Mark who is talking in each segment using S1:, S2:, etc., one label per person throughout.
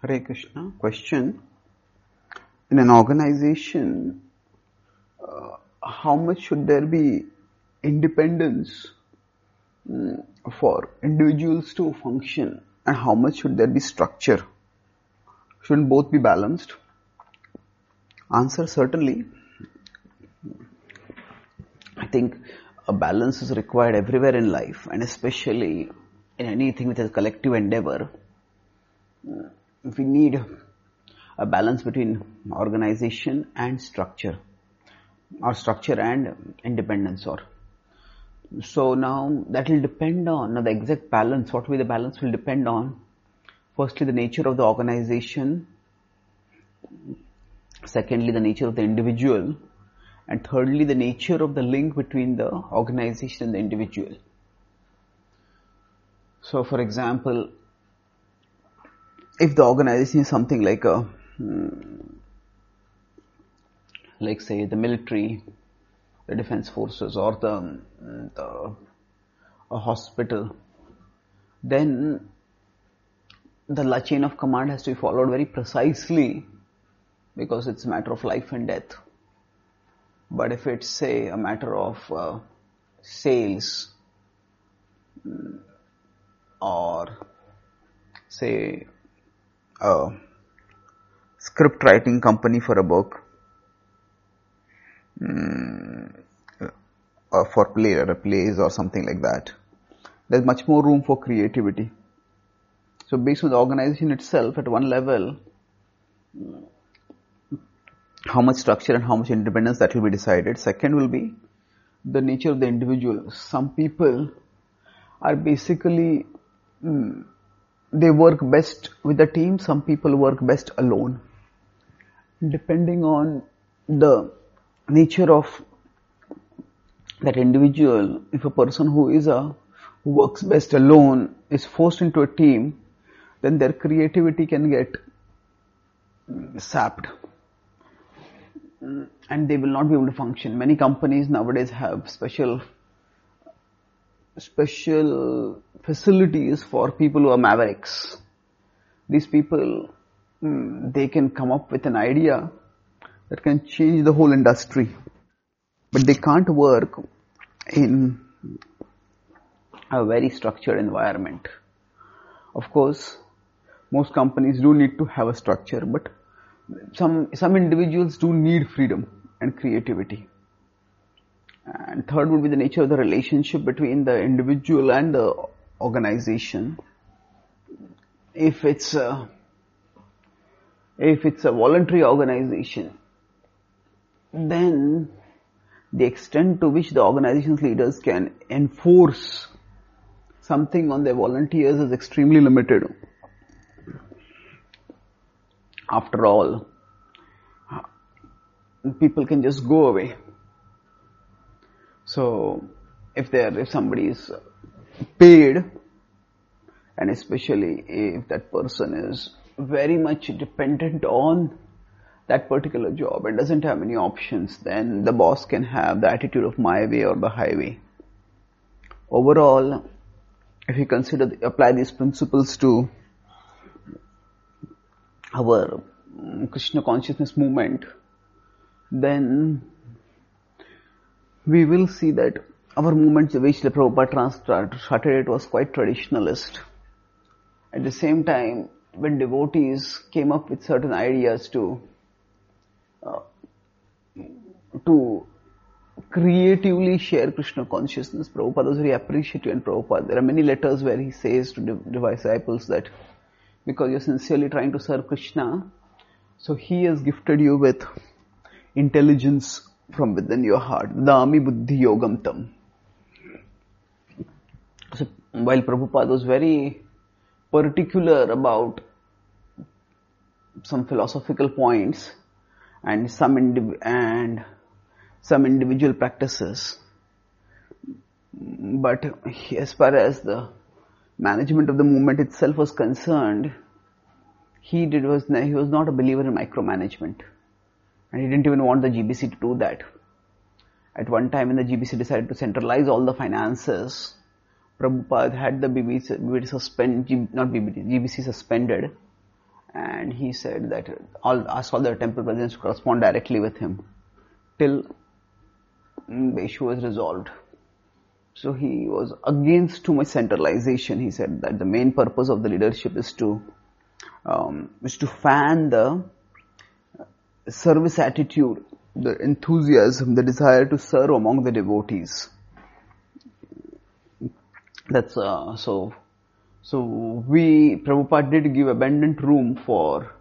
S1: Hare Krishna. Question: in an organization, how much should there be independence for individuals to function, and how much should there be structure? Shouldn't both be balanced? Answer: certainly. I think a balance is required everywhere in life, and especially in anything which is a collective endeavor. We need a balance between organization and structure, or structure and independence. Or so now that will depend on now the exact balance. What will be the balance will depend on firstly the nature of the organization, secondly the nature of the individual, and thirdly the nature of the link between the organization and the individual. So for example, if the organization is something like say the military, the defense forces, or a hospital, then the chain of command has to be followed very precisely because it's a matter of life and death. But if it's say a matter of sales or say a script writing company for a book, or for plays or something like that, there's much more room for creativity. So based on the organization itself, at one level, how much structure and how much independence, that will be decided. Second will be the nature of the individual. Some people are basically they work best with the team, some people work best alone. Depending on the nature of that individual, if a person who works best alone is forced into a team, then their creativity can get sapped and they will not be able to function. Many companies nowadays have special facilities for people who are mavericks. These people, they can come up with an idea that can change the whole industry, but they can't work in a very structured environment. Of course, most companies do need to have a structure, but some individuals do need freedom and creativity. And third would be the nature of the relationship between the individual and the organization. If it's a voluntary organization, then the extent to which the organization's leaders can enforce something on their volunteers is extremely limited. After all, people can just go away. So if somebody is paid, and especially if that person is very much dependent on that particular job and doesn't have any options, then the boss can have the attitude of my way or the highway. Overall, if you apply these principles to our Krishna consciousness movement, then we will see that our movement, the way Srila Prabhupada started it, was quite traditionalist. At the same time, when devotees came up with certain ideas to creatively share Krishna consciousness, Prabhupada was very appreciative. And Prabhupada, there are many letters where he says to disciples that because you're sincerely trying to serve Krishna, so he has gifted you with intelligence from within your heart. Dami buddhi yogam tam. So while Prabhupada was very particular about some philosophical points and some individual practices, but as far as the management of the movement itself was concerned, he was not a believer in micromanagement, and he didn't even want the GBC to do that. At one time when the GBC decided to centralize all the finances, Prabhupada had the GBC suspended, and he said that asked all the temple presidents to correspond directly with him till the issue was resolved. So he was against too much centralization. He said that the main purpose of the leadership is to fan the service attitude, the enthusiasm, the desire to serve among the devotees. That's so Prabhupada did give abundant room for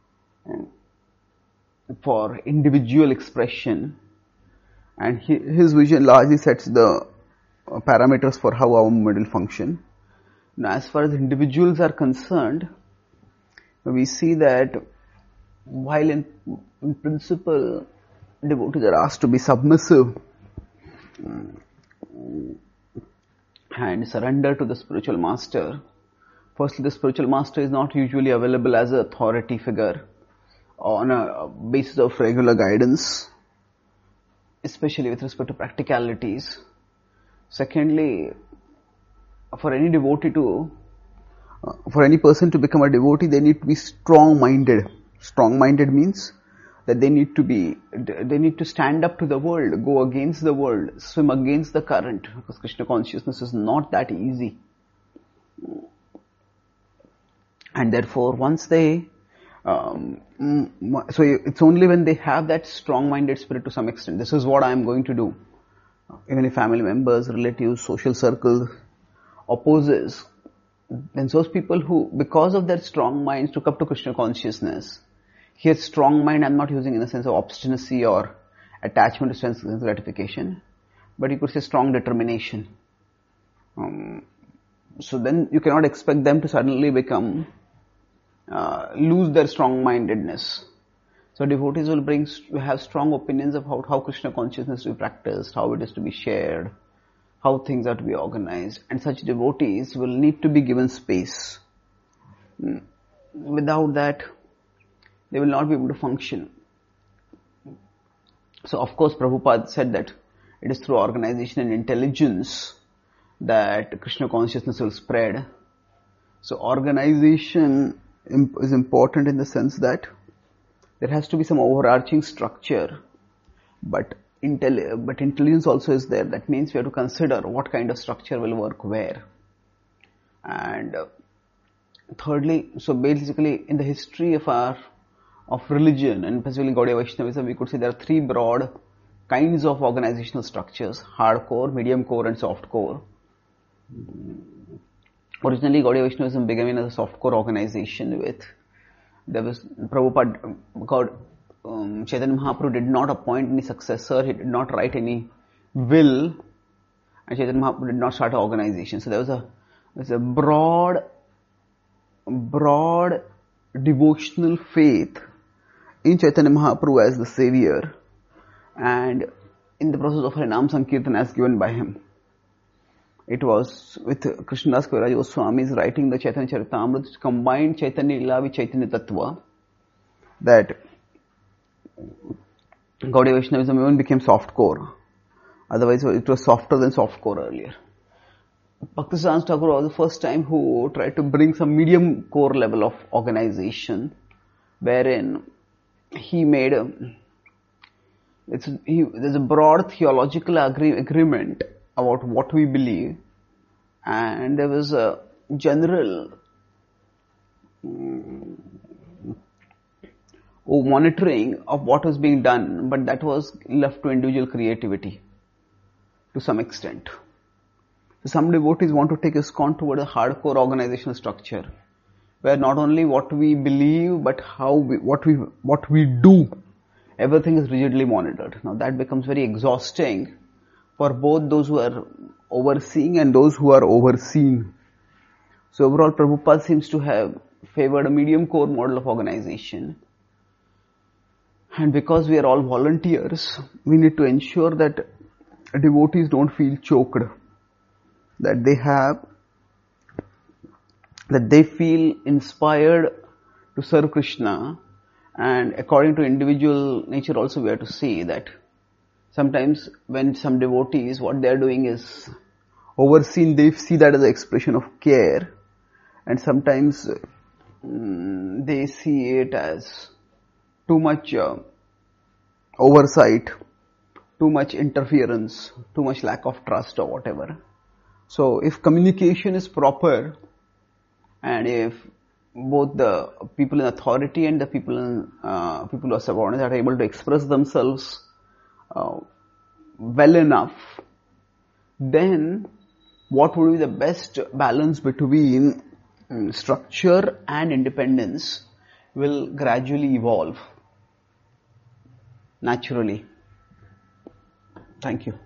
S1: individual expression, and his vision largely sets the parameters for how our movement will function. Now, as far as individuals are concerned, we see that while in principle devotees are asked to be submissive and surrender to the spiritual master, firstly the spiritual master is not usually available as an authority figure on a basis of regular guidance, especially with respect to practicalities. Secondly, for any person to become a devotee, they need to be strong-minded. Strong-minded means that they need to stand up to the world, go against the world, swim against the current, because Krishna consciousness is not that easy. And therefore, once they, so it's only when they have that strong-minded spirit to some extent, this is what I am going to do. Even if family members, relatives, social circles opposes, then those people who, because of their strong minds, took up to Krishna consciousness. Here, strong mind I'm not using in the sense of obstinacy or attachment to sense gratification, but you could say strong determination. So then you cannot expect them to suddenly become, lose their strong-mindedness. So devotees will have strong opinions about how Krishna consciousness is to be practiced, how it is to be shared, how things are to be organized, and such devotees will need to be given space. Without that, they will not be able to function. So of course Prabhupada said that it is through organization and intelligence that Krishna consciousness will spread. So organization is important in the sense that there has to be some overarching structure, but intelligence also is there. That means we have to consider what kind of structure will work where. And thirdly, so basically in the history of religion, and specifically Gaudiya Vaishnavism, we could say there are three broad kinds of organizational structures: hardcore, medium core, and soft core. Originally, Gaudiya Vaishnavism began as a soft core organization there was Prabhupada, Chaitanya Mahaprabhu did not appoint any successor, he did not write any will, and Chaitanya Mahaprabhu did not start an organization. So there was a broad devotional faith in Chaitanya Mahaprabhu as the savior, and in the process of Harinam Sankirtan as given by him. It was with Krishnadas Kaviraj Goswami's writing the Chaitanya Charitamrita, which combined Chaitanya Lila with Chaitanya Tattva, that Gaudiya Vaishnavism even became soft core. Otherwise, it was softer than soft core earlier. Bhaktisiddhanta Thakur was the first time who tried to bring some medium core level of organization, wherein he made there's a broad theological agreement about what we believe, and there was a general monitoring of what was being done, but that was left to individual creativity to some extent. So some devotees want to take ISKCON toward a hardcore organizational structure, where not only what we believe, but what we do, everything is rigidly monitored. Now that becomes very exhausting for both those who are overseeing and those who are overseen. So overall, Prabhupada seems to have favored a medium core model of organization. And because we are all volunteers, we need to ensure that devotees don't feel choked, that they feel inspired to serve Krishna. And according to individual nature also, we have to see that sometimes when some devotees, what they are doing is overseen, they see that as an expression of care, and sometimes they see it as too much oversight, too much interference, too much lack of trust or whatever. So if communication is proper, and if both the people in authority and the people who are subordinates are able to express themselves well enough, then what would be the best balance between structure and independence will gradually evolve naturally. Thank you.